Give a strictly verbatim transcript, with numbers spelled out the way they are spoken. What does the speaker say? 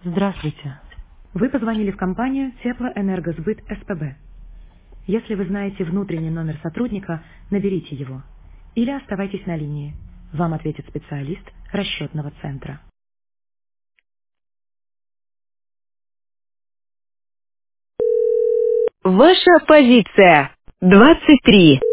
Здравствуйте. Вы позвонили в компанию Теплоэнергосбыт СПБ. Если вы знаете внутренний номер сотрудника, наберите его. Или оставайтесь на линии. Вам ответит специалист расчетного центра. Ваша позиция. двадцать три.